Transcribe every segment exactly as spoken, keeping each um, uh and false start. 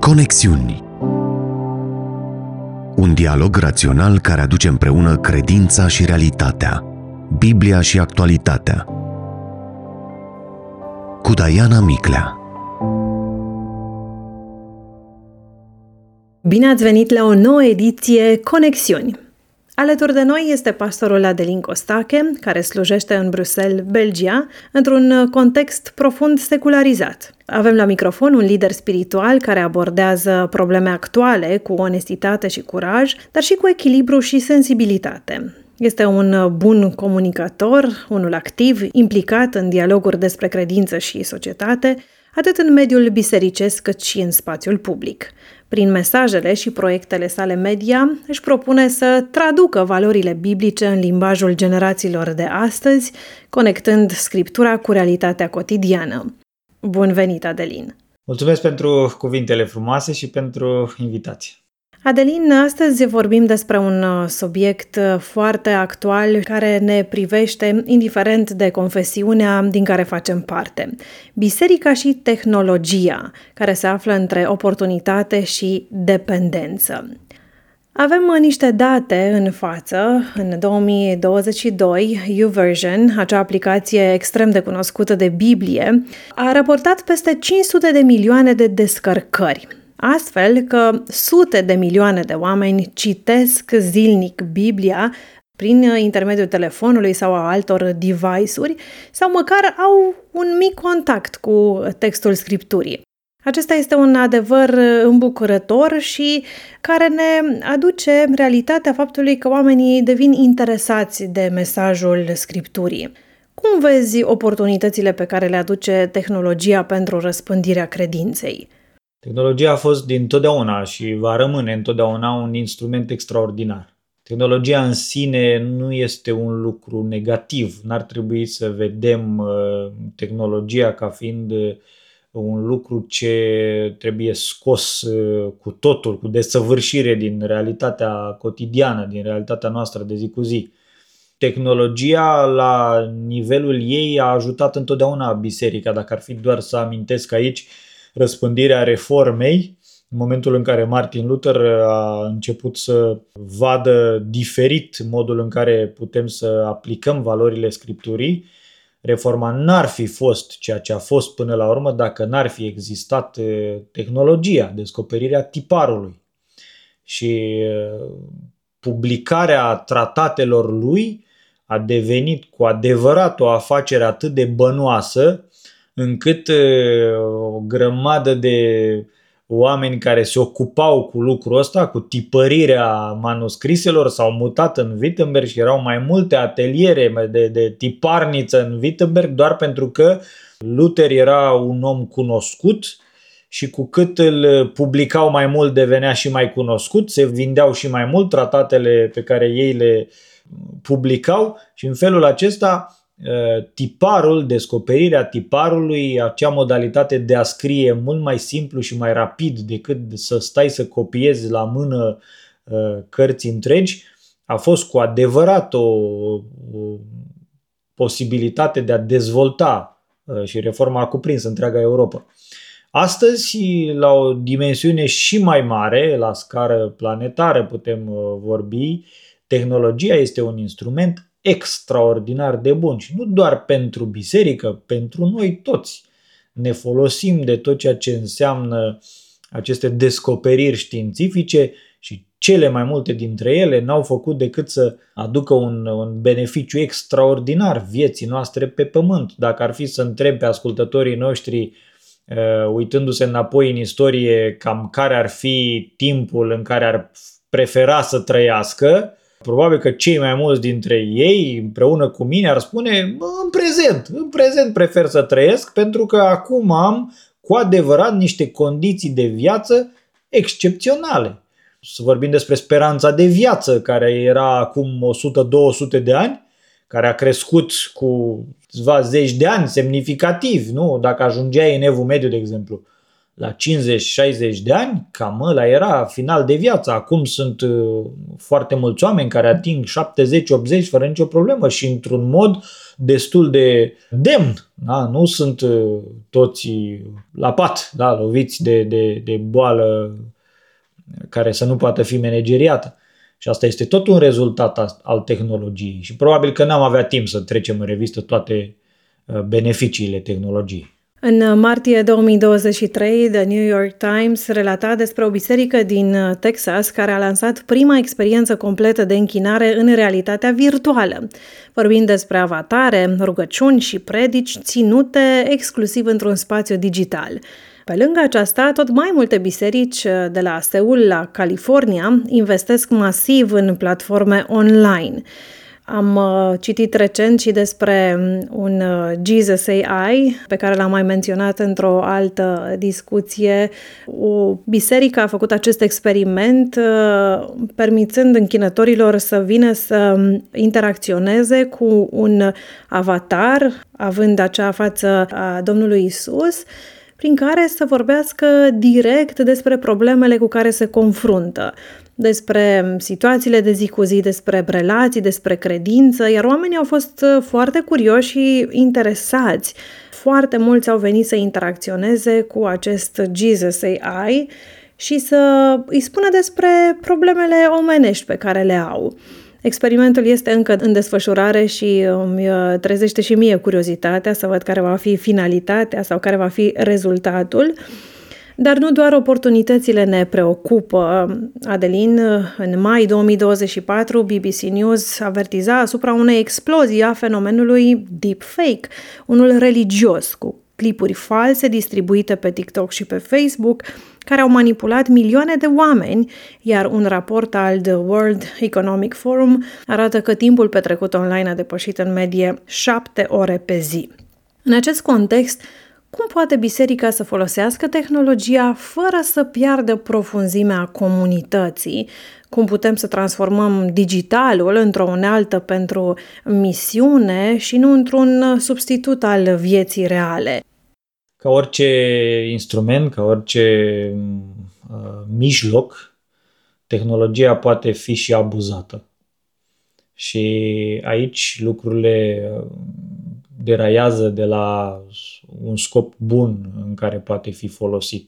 Conexiuni. Un dialog rațional care aduce împreună credința și realitatea, Biblia și actualitatea. Cu Diana Miclea. Bine ați venit la o nouă ediție Conexiuni. Alături de noi este pastorul Adelin Costache, care slujește în Bruxelles, Belgia, într-un context profund secularizat. Avem la microfon un lider spiritual care abordează probleme actuale cu onestitate și curaj, dar și cu echilibru și sensibilitate. Este un bun comunicator, unul activ, implicat în dialoguri despre credință și societate, atât în mediul bisericesc cât și în spațiul public. Prin mesajele și proiectele sale media, își propune să traducă valorile biblice în limbajul generațiilor de astăzi, conectând Scriptura cu realitatea cotidiană. Bun venit, Adelin! Mulțumesc pentru cuvintele frumoase și pentru invitație. Adelin, astăzi vorbim despre un subiect foarte actual care ne privește indiferent de confesiunea din care facem parte. Biserica și tehnologia, care se află între oportunitate și dependență. Avem niște date în față. În două mii douăzeci și doi, YouVersion, acea aplicație extrem de cunoscută de Biblie, a raportat peste cinci sute de milioane de descărcări. Astfel că sute de milioane de oameni citesc zilnic Biblia prin intermediul telefonului sau a altor device-uri sau măcar au un mic contact cu textul Scripturii. Acesta este un adevăr îmbucurător și care ne aduce realitatea faptului că oamenii devin interesați de mesajul Scripturii. Cum vezi oportunitățile pe care le aduce tehnologia pentru răspândirea credinței? Tehnologia a fost dintotdeauna și va rămâne întotdeauna un instrument extraordinar. Tehnologia în sine nu este un lucru negativ. N-ar trebui să vedem uh, tehnologia ca fiind uh, un lucru ce trebuie scos uh, cu totul, cu desăvârșire din realitatea cotidiană, din realitatea noastră de zi cu zi. Tehnologia la nivelul ei a ajutat întotdeauna biserica. Dacă ar fi doar să amintesc aici răspândirea reformei, în momentul în care Martin Luther a început să vadă diferit modul în care putem să aplicăm valorile Scripturii, reforma n-ar fi fost ceea ce a fost până la urmă dacă n-ar fi existat tehnologia, descoperirea tiparului. Și publicarea tratatelor lui a devenit cu adevărat o afacere atât de bănoasă încât o grămadă de oameni care se ocupau cu lucrul ăsta, cu tipărirea manuscriselor, s-au mutat în Wittenberg și erau mai multe ateliere de, de tiparniță în Wittenberg doar pentru că Luther era un om cunoscut și cu cât îl publicau mai mult devenea și mai cunoscut, se vindeau și mai mult tratatele pe care ei le publicau și în felul acesta tiparul, descoperirea tiparului, acea modalitate de a scrie mult mai simplu și mai rapid decât să stai să copiezi la mână cărți întregi, a fost cu adevărat o, o posibilitate de a dezvolta și reforma a cuprins întreaga Europa. Astăzi, la o dimensiune și mai mare, la scară planetară putem vorbi, tehnologia este un instrument extraordinar de bun și nu doar pentru biserică, pentru noi toți. Ne folosim de tot ceea ce înseamnă aceste descoperiri științifice și cele mai multe dintre ele n-au făcut decât să aducă un, un beneficiu extraordinar vieții noastre pe pământ. Dacă ar fi să întreb pe ascultătorii noștri, uh, uitându-se înapoi în istorie, cam care ar fi timpul în care ar prefera să trăiască, probabil că cei mai mulți dintre ei, împreună cu mine, ar spune în prezent, în prezent prefer să trăiesc pentru că acum am cu adevărat niște condiții de viață excepționale. Să vorbim despre speranța de viață care era acum o sută două sute de ani, care a crescut cu câțiva zeci de ani semnificativ, nu? Dacă ajungeai în Evul Mediu, de exemplu. la cincizeci șaizeci de ani, cam ăla era final de viață. Acum sunt foarte mulți oameni care ating șaptezeci optzeci fără nicio problemă și într-un mod destul de demn. Da? Nu sunt toți la pat, da? Loviți de, de, de boală care să nu poată fi manageriată. Și asta este tot un rezultat al tehnologiei. Și probabil că n-am avea timp să trecem în revistă toate beneficiile tehnologiei. În martie două mii douăzeci și trei, The New York Times relata despre o biserică din Texas care a lansat prima experiență completă de închinare în realitatea virtuală, vorbind despre avatare, rugăciuni și predici ținute exclusiv într-un spațiu digital. Pe lângă aceasta, tot mai multe biserici de la Seul la California investesc masiv în platforme online. Am citit recent și despre un Jesus A I pe care l-am mai menționat într-o altă discuție. O biserică a făcut acest experiment permițând închinătorilor să vină să interacționeze cu un avatar, având acea față a Domnului Isus, prin care să vorbească direct despre problemele cu care se confruntă, despre situațiile de zi cu zi, despre relații, despre credință, iar oamenii au fost foarte curioși și interesați. Foarte mulți au venit să interacționeze cu acest Jesus A I și să îi spună despre problemele omenești pe care le au. Experimentul este încă în desfășurare și îmi trezește și mie curiozitatea să văd care va fi finalitatea sau care va fi rezultatul. Dar nu doar oportunitățile ne preocupă. Adelin, în mai două mii douăzeci și patru, B B C News avertiza asupra unei explozii a fenomenului deepfake, unul religios, cu clipuri false distribuite pe TikTok și pe Facebook, care au manipulat milioane de oameni, iar un raport al The World Economic Forum arată că timpul petrecut online a depășit în medie șapte ore pe zi. În acest context, cum poate biserica să folosească tehnologia fără să piardă profunzimea comunității? Cum putem să transformăm digitalul într-o unealtă pentru misiune și nu într-un substitut al vieții reale? Ca orice instrument, ca orice uh, mijloc, tehnologia poate fi și abuzată. Și aici lucrurile deraiază de la un scop bun în care poate fi folosit.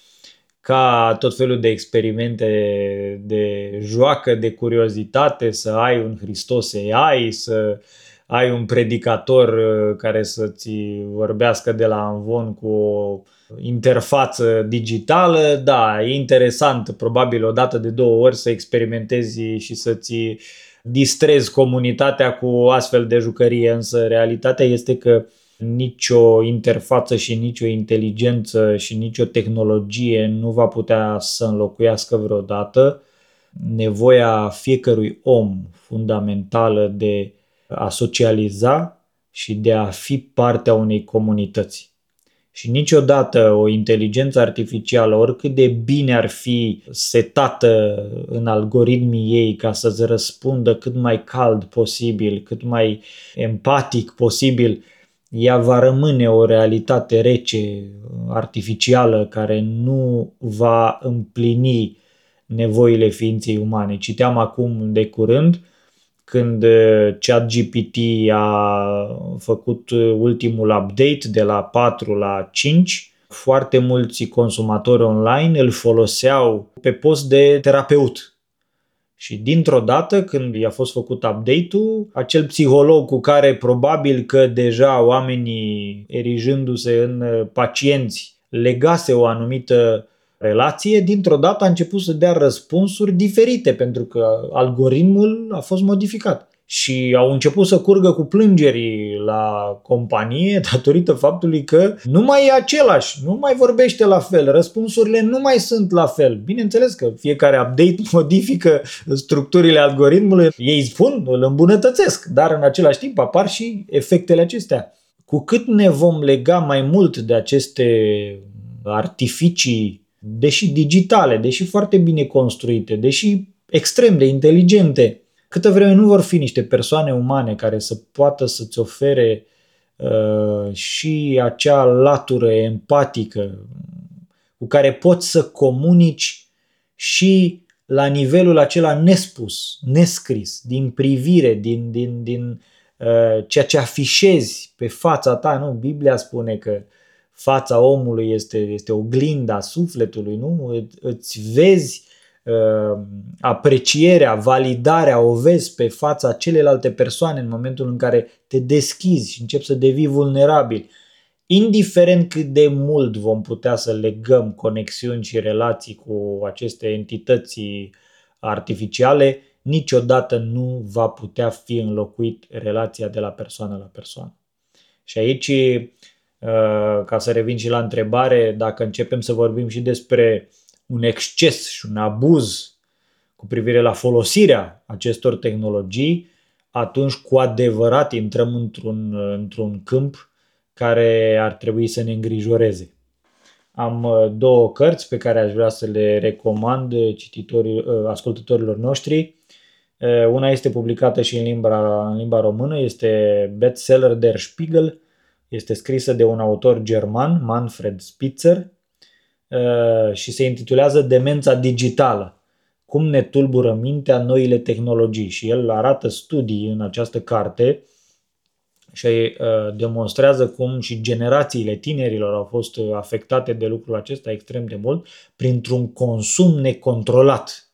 Ca tot felul de experimente de joacă, de curiozitate, să ai un Hristos A I, să ai un predicator care să-ți vorbească de la amvon cu o interfață digitală, da, e interesant, probabil o dată de două ori să experimentezi și să-ți distrezi comunitatea cu astfel de jucărie, însă realitatea este că nicio interfață și nicio inteligență și nicio tehnologie nu va putea să înlocuiască vreodată nevoia fiecărui om fundamentală de a socializa și de a fi parte a unei comunități. Și niciodată o inteligență artificială, oricât de bine ar fi setată în algoritmii ei ca să-ți răspundă cât mai cald posibil, cât mai empatic posibil, ea va rămâne o realitate rece, artificială, care nu va împlini nevoile ființei umane. Citeam acum de curând, când ChatGPT a făcut ultimul update de la patru la cinci, foarte mulți consumatori online îl foloseau pe post de terapeut. Și dintr-o dată, când i-a fost făcut update-ul, acel psiholog cu care probabil că deja oamenii, erijându-se în pacienți, legase o anumită relație, dintr-o dată a început să dea răspunsuri diferite, pentru că algoritmul a fost modificat. Și au început să curgă cu plângeri la companie datorită faptului că nu mai e același, nu mai vorbește la fel, răspunsurile nu mai sunt la fel. Bineînțeles că fiecare update modifică structurile algoritmului, ei spun, îl îmbunătățesc, dar în același timp apar și efectele acestea. Cu cât ne vom lega mai mult de aceste artificii, deși digitale, deși foarte bine construite, deși extrem de inteligente, câtă vreme nu vor fi niște persoane umane care să poată să-ți ofere uh, și acea latură empatică, cu care poți să comunici și la nivelul acela nespus, nescris, din privire, din, din, din uh, ceea ce afișezi pe fața ta. Nu? Biblia spune că fața omului este, este oglinda sufletului, nu? Îți vezi uh, aprecierea, validarea, o vezi pe fața celelalte persoane în momentul în care te deschizi și începi să devii vulnerabil. Indiferent cât de mult vom putea să legăm conexiuni și relații cu aceste entități artificiale, niciodată nu va putea fi înlocuit relația de la persoană la persoană. Și aici, ca să revin și la întrebare, dacă începem să vorbim și despre un exces și un abuz cu privire la folosirea acestor tehnologii, atunci cu adevărat intrăm într-un, într-un câmp care ar trebui să ne îngrijoreze. Am două cărți pe care aș vrea să le recomand cititorilor, ascultătorilor noștri. Una este publicată și în limba, în limba română, este bestseller Der Spiegel, este scrisă de un autor german, Manfred Spitzer, și se intitulează Demența digitală. Cum ne tulbură mintea noile tehnologii. Și el arată studii în această carte și uh, demonstrează cum și generațiile tinerilor au fost afectate de lucrul acesta extrem de mult printr-un consum necontrolat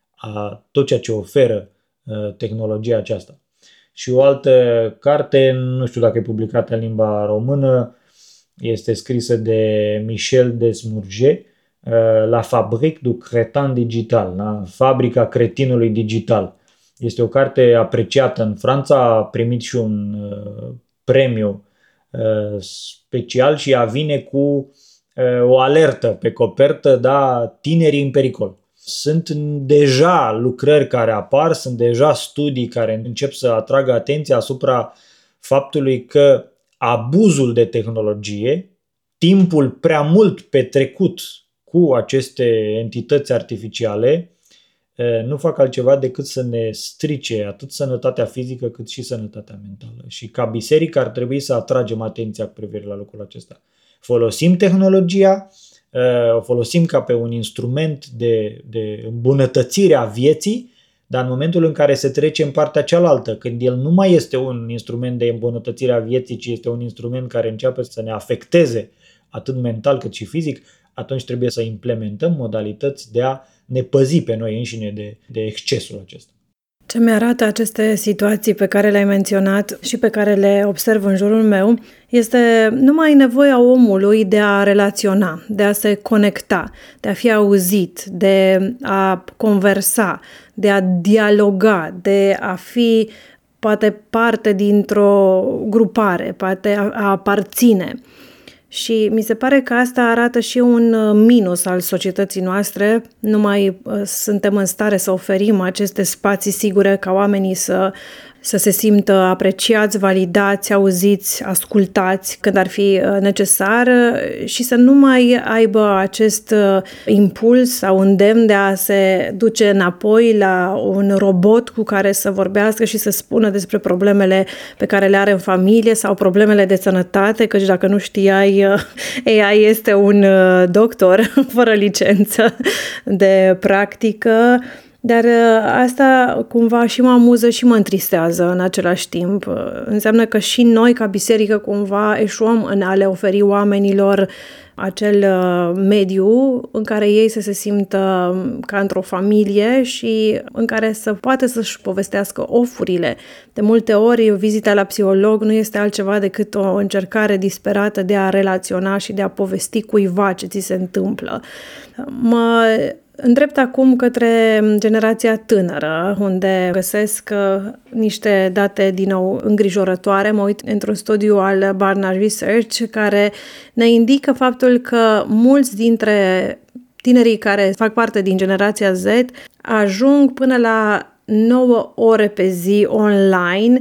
a tot ceea ce oferă uh, tehnologia aceasta. Și o altă carte, nu știu dacă e publicată în limba română, este scrisă de Michel Desmourget, uh, La Fabrique du Crétin Digital, la Fabrica cretinului digital. Este o carte apreciată în Franța, a primit și un uh, premiu uh, special și ea vine cu uh, o alertă pe copertă, da, tinerii în pericol. Sunt deja lucrări care apar, sunt deja studii care încep să atragă atenția asupra faptului că abuzul de tehnologie, timpul prea mult petrecut cu aceste entități artificiale, nu fac altceva decât să ne strice atât sănătatea fizică cât și sănătatea mentală. Și ca biserică ar trebui să atragem atenția cu privire la lucrul acesta. Folosim tehnologia, o folosim ca pe un instrument de, de îmbunătățire a vieții, dar în momentul în care se trece în partea cealaltă, când el nu mai este un instrument de îmbunătățire a vieții, ci este un instrument care începe să ne afecteze atât mental cât și fizic, atunci trebuie să implementăm modalități de a ne păzi pe noi înșine de, de excesul acesta. Ce mi-arată aceste situații pe care le-ai menționat și pe care le observ în jurul meu este numai nevoia omului de a relaționa, de a se conecta, de a fi auzit, de a conversa, de a dialoga, de a fi poate parte dintr-o grupare, poate a, a aparține. Și mi se pare că asta arată și un minus al societății noastre. Nu mai suntem în stare să oferim aceste spații sigure ca oamenii să, să se simtă apreciați, validați, auziți, ascultați când ar fi necesar și să nu mai aibă acest impuls sau îndemn de a se duce înapoi la un robot cu care să vorbească și să spună despre problemele pe care le are în familie sau problemele de sănătate, căci dacă nu știai, A I este un doctor fără licență de practică. Dar asta cumva și mă amuză și mă întristează în același timp. Înseamnă că și noi, ca biserică, cumva eșuăm în a le oferi oamenilor acel mediu în care ei să se simtă ca într-o familie și în care să poată să-și povestească ofurile. De multe ori, vizita la psiholog nu este altceva decât o încercare disperată de a relaționa și de a povesti cuiva ce ți se întâmplă. Mă îndrept acum către generația tânără, unde găsesc niște date din nou îngrijorătoare. Mă uit într-un studiu al Barna Research care ne indică faptul că mulți dintre tinerii care fac parte din generația Z ajung până la nouă ore pe zi online.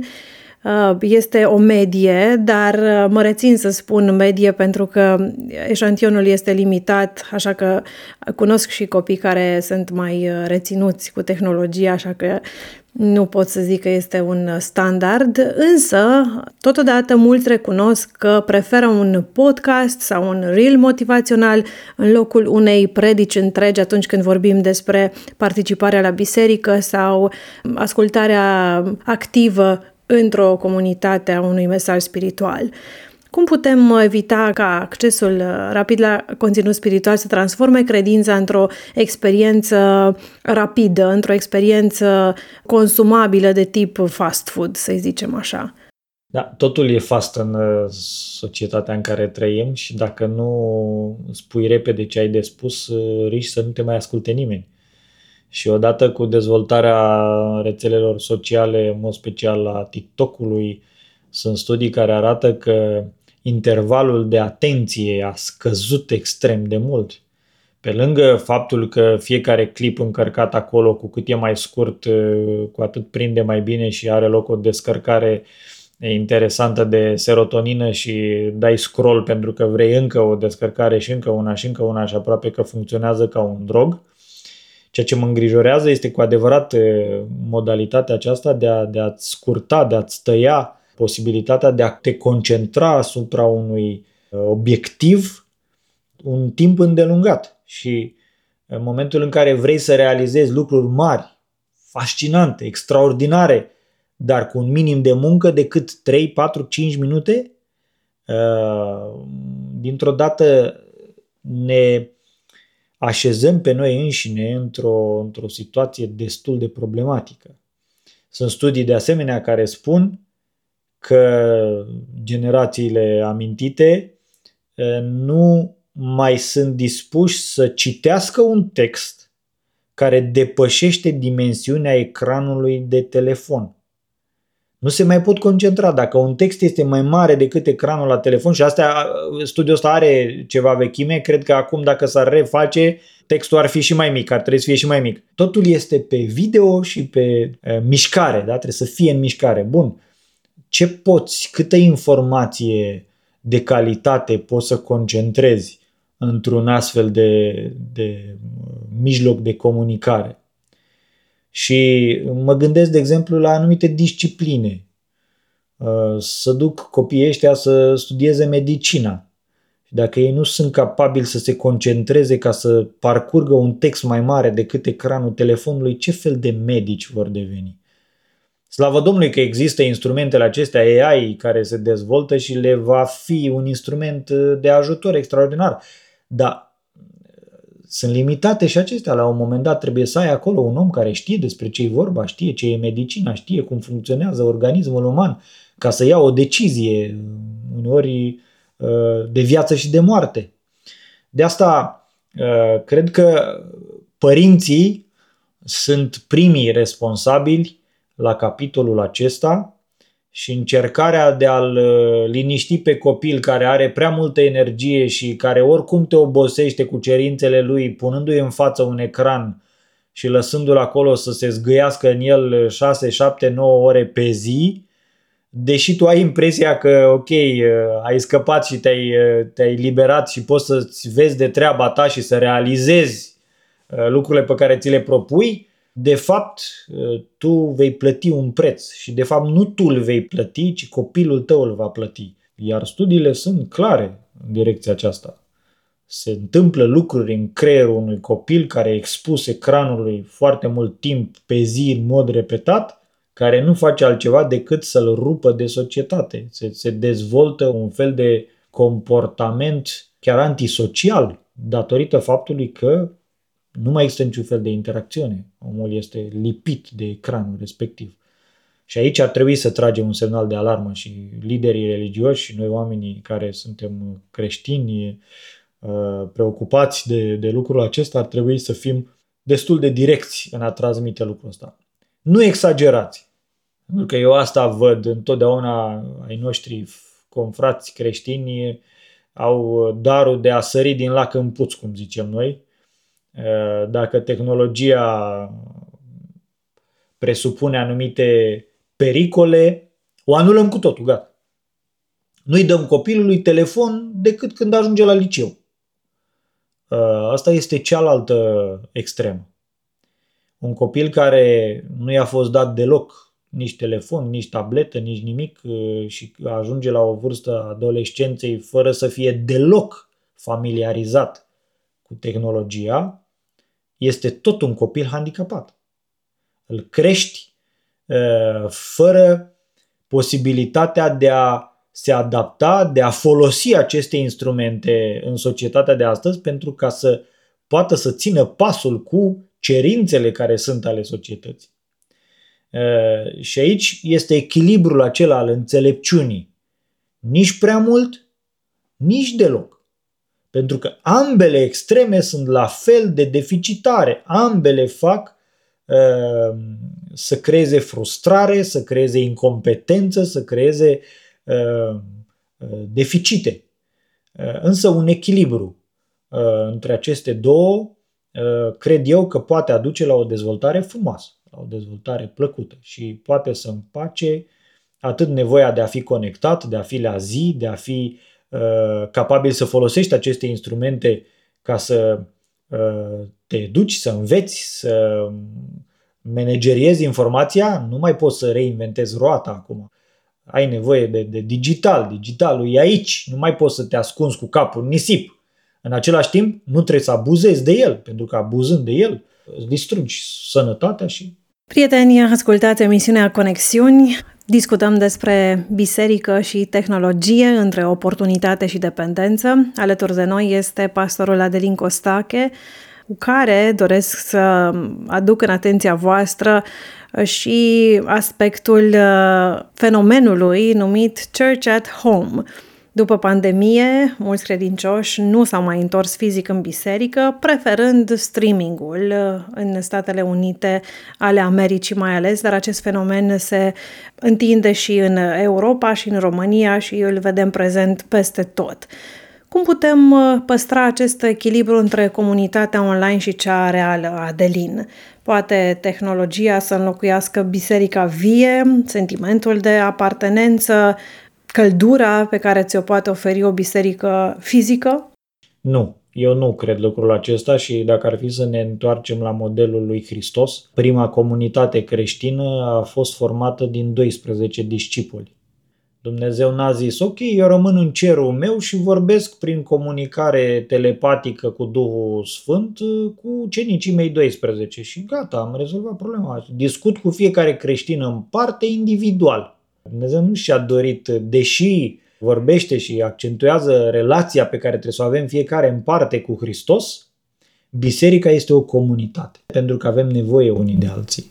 Este o medie, dar mă rețin să spun medie pentru că eșantionul este limitat, așa că cunosc și copii care sunt mai reținuți cu tehnologia, așa că Nu pot să zic că este un standard, însă totodată mulți recunosc că preferă un podcast sau un reel motivațional în locul unei predici întregi atunci când vorbim despre participarea la biserică sau ascultarea activă într-o comunitate a unui mesaj spiritual. Cum putem evita ca accesul rapid la conținut spiritual să transforme credința într-o experiență rapidă, într-o experiență consumabilă de tip fast food, să zicem așa? Da, totul e fast în societatea în care trăim și dacă nu spui repede ce ai de spus, riști să nu te mai asculte nimeni. Și odată cu dezvoltarea rețelelor sociale, în mod special a TikTok-ului, sunt studii care arată că intervalul de atenție a scăzut extrem de mult. Pe lângă faptul că fiecare clip încărcat acolo, cu cât e mai scurt, cu atât prinde mai bine și are loc o descărcare interesantă de serotonină și dai scroll pentru că vrei încă o descărcare și încă una și încă una și aproape că funcționează ca un drog. Ceea ce mă îngrijorează este cu adevărat modalitatea aceasta de, a, de a-ți scurta, de a-ți tăia posibilitatea de a te concentra asupra unui obiectiv un timp îndelungat. Și în momentul în care vrei să realizezi lucruri mari, fascinante, extraordinare, dar cu un minim de muncă decât trei, patru, cinci minute, dintr-o dată ne așezăm pe noi înșine într-o, într-o situație destul de problematică. Sunt studii de asemenea care spun că generațiile amintite nu mai sunt dispuși să citească un text care depășește dimensiunea ecranului de telefon. Nu se mai pot concentra. Dacă un text este mai mare decât ecranul la telefon, și asta, studiul ăsta are ceva vechime, cred că acum dacă s-ar reface, textul ar fi și mai mic, ar trebui să fie și mai mic. Totul este pe video și pe uh, mișcare, da? Trebuie să fie în mișcare. Bun. Ce poți, câtă informație de calitate poți să concentrezi într-un astfel de, de mijloc de comunicare? Și mă gândesc, de exemplu, la anumite discipline. Să duc copiii ăștia să studieze medicina. Dacă ei nu sunt capabili să se concentreze ca să parcurgă un text mai mare decât ecranul telefonului, ce fel de medici vor deveni? Slavă Domnului că există instrumentele acestea A I care se dezvoltă și le va fi un instrument de ajutor extraordinar. Dar sunt limitate și acestea. La un moment dat trebuie să ai acolo un om care știe despre ce e vorba, știe ce e medicina, știe cum funcționează organismul uman, ca să ia o decizie, uneori de viață și de moarte. De asta cred că părinții sunt primii responsabili la capitolul acesta și încercarea de a-l liniști pe copil care are prea multă energie și care oricum te obosește cu cerințele lui, punându-i în față un ecran și lăsându-l acolo să se zgâiască în el șase, șapte, nouă ore pe zi, deși tu ai impresia că, ok, ai scăpat și te-ai, te-ai liberat și poți să-ți vezi de treaba ta și să realizezi lucrurile pe care ți le propui, de fapt, tu vei plăti un preț și de fapt nu tu îl vei plăti, ci copilul tău îl va plăti. Iar studiile sunt clare în direcția aceasta. Se întâmplă lucruri în creierul unui copil care e expus ecranului foarte mult timp pe zi în mod repetat, care nu face altceva decât să-l rupă de societate. Se, se dezvoltă un fel de comportament chiar antisocial datorită faptului că nu mai există niciun fel de interacțiune. Omul este lipit de ecranul respectiv. Și aici ar trebui să tragem un semnal de alarmă și liderii religioși și noi oamenii care suntem creștini preocupați de, de lucrul acesta ar trebui să fim destul de direcți în a transmite lucrul ăsta. Nu exagerați. Pentru că eu asta văd întotdeauna ai noștri confrați creștini au darul de a sări din lac în puț, cum zicem noi. Dacă tehnologia presupune anumite pericole, o anulăm cu totul, gata. Nu-i dăm copilului telefon decât când ajunge la liceu. Asta este cealaltă extremă. Un copil care nu i-a fost dat deloc nici telefon, nici tabletă, nici nimic și ajunge la o vârstă a adolescenței fără să fie deloc familiarizat cu tehnologia, este tot un copil handicapat. Îl crești uh, fără posibilitatea de a se adapta, de a folosi aceste instrumente în societatea de astăzi pentru ca să poată să țină pasul cu cerințele care sunt ale societății. Uh, și aici este echilibrul acela al înțelepciunii. Nici prea mult, nici deloc. Pentru că ambele extreme sunt la fel de deficitare. Ambele fac uh, să creeze frustrare, să creeze incompetență, să creeze uh, deficite. Uh, însă un echilibru uh, între aceste două uh, cred eu că poate aduce la o dezvoltare frumoasă, la o dezvoltare plăcută și poate să împace atât nevoia de a fi conectat, de a fi la zi, de a fi uh, capabil să folosești aceste instrumente ca să uh, te educi, să înveți, să manageriezi informația. Nu mai poți să reinventezi roata acum. Ai nevoie de, de digital. Digitalul e aici. Nu mai poți să te ascunzi cu capul în nisip. În același timp, nu trebuie să abuzezi de el, pentru că abuzând de el îți distrugi sănătatea și... Prieteni, ascultați emisiunea Conexiuni. Discutăm despre biserică și tehnologie, între oportunitate și dependență. Alături de noi este pastorul Adelin Costache, cu care doresc să aduc în atenția voastră și aspectul fenomenului numit Church at Home. După pandemie, mulți credincioși nu s-au mai întors fizic în biserică, preferând streamingul în Statele Unite ale Americii mai ales, dar acest fenomen se întinde și în Europa și în România și îl vedem prezent peste tot. Cum putem păstra acest echilibru între comunitatea online și cea reală, Adelin? Poate tehnologia să înlocuiască biserica vie, sentimentul de apartenență, căldura pe care ți-o poate oferi o biserică fizică? Nu, eu nu cred lucrul acesta și dacă ar fi să ne întoarcem la modelul lui Hristos, prima comunitate creștină a fost formată din doisprezece discipoli. Dumnezeu n-a zis, ok, eu rămân în cerul meu și vorbesc prin comunicare telepatică cu Duhul Sfânt cu ucenicii mei doisprezece și gata, am rezolvat problema. Discut cu fiecare creștin în parte individual. Dumnezeu nu și-a dorit, deși vorbește și accentuează relația pe care trebuie să o avem fiecare în parte cu Hristos, biserica este o comunitate, pentru că avem nevoie unii de alții.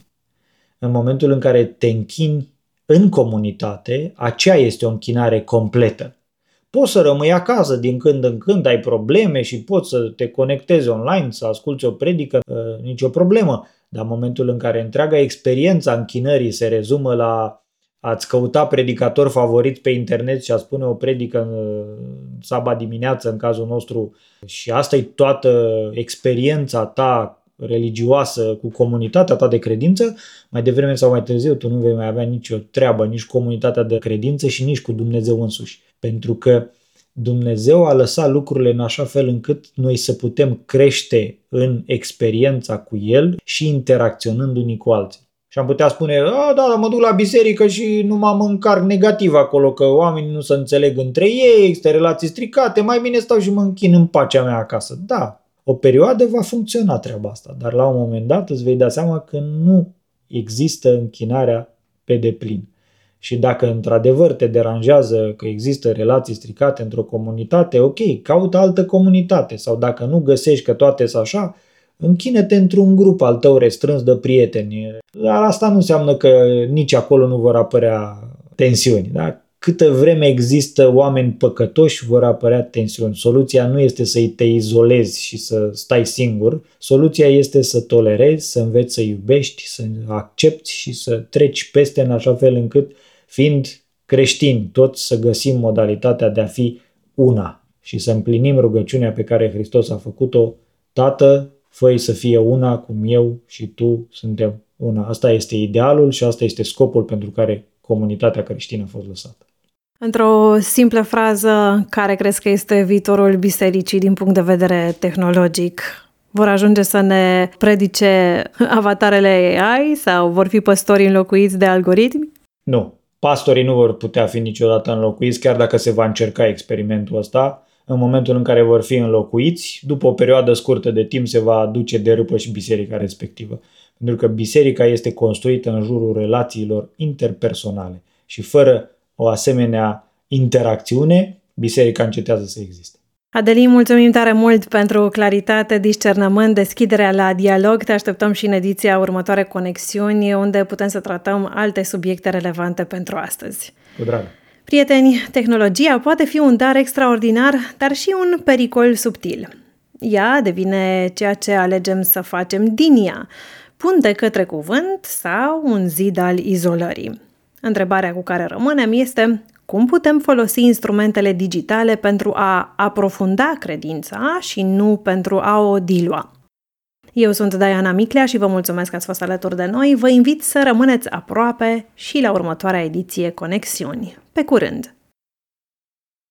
În momentul în care te închini în comunitate, aceea este o închinare completă. Poți să rămâi acasă din când în când, ai probleme și poți să te conectezi online, să asculți o predică, nicio problemă. Dar în momentul în care întreaga experiență a închinării se rezumă la a-ți căuta predicator favorit pe internet și a spune o predică în sabat dimineață, în cazul nostru, și asta e toată experiența ta religioasă cu comunitatea ta de credință, mai devreme sau mai târziu tu nu vei mai avea nicio treabă, nici comunitatea de credință și nici cu Dumnezeu însuși. Pentru că Dumnezeu a lăsat lucrurile în așa fel încât noi să putem crește în experiența cu El și interacționând unii cu alții. Și am putea spune, a, da, mă duc la biserică și nu mă încarc negativ acolo, că oamenii nu se înțeleg între ei, există relații stricate, mai bine stau și mă închin în pacea mea acasă. Da, o perioadă va funcționa treaba asta, dar la un moment dat îți vei da seama că nu există închinarea pe deplin. Și dacă într-adevăr te deranjează că există relații stricate într-o comunitate, ok, caută altă comunitate. Sau dacă nu găsești că toate sunt așa, închină-te într-un grup al tău restrâns de prieteni. Dar asta nu înseamnă că nici acolo nu vor apărea tensiuni. Da? Câtă vreme există oameni păcătoși, vor apărea tensiuni. Soluția nu este să te izolezi și să stai singur. Soluția este să tolerezi, să înveți să iubești, să accepti și să treci peste în așa fel încât, fiind creștini, toți să găsim modalitatea de a fi una și să împlinim rugăciunea pe care Hristos a făcut-o. Tată, fă-i să fie una cum eu și tu suntem una. Asta este idealul și asta este scopul pentru care comunitatea creștină a fost lăsată. Într-o simplă frază, care crezi că este viitorul bisericii din punct de vedere tehnologic? Vor ajunge să ne predice avatarele A I sau vor fi păstori înlocuiți de algoritmi? Nu. Pastorii nu vor putea fi niciodată înlocuiți, chiar dacă se va încerca experimentul ăsta. În momentul în care vor fi înlocuiți, după o perioadă scurtă de timp se va aduce de râpă și biserica respectivă. Pentru că biserica este construită în jurul relațiilor interpersonale și fără o asemenea interacțiune, biserica încetează să existe. Adelin, mulțumim tare mult pentru claritate, discernământ, deschiderea la dialog. Te așteptăm și în ediția următoare Conexiuni, unde putem să tratăm alte subiecte relevante pentru astăzi. Cu drag! Prieteni, tehnologia poate fi un dar extraordinar, dar și un pericol subtil. Ea devine ceea ce alegem să facem din ea, punte către cuvânt sau un zid al izolării. Întrebarea cu care rămânem este: cum putem folosi instrumentele digitale pentru a aprofunda credința și nu pentru a o dilua? Eu sunt Diana Miclea și vă mulțumesc că ați fost alături de noi. Vă invit să rămâneți aproape și la următoarea ediție Conexiuni. Pe curând!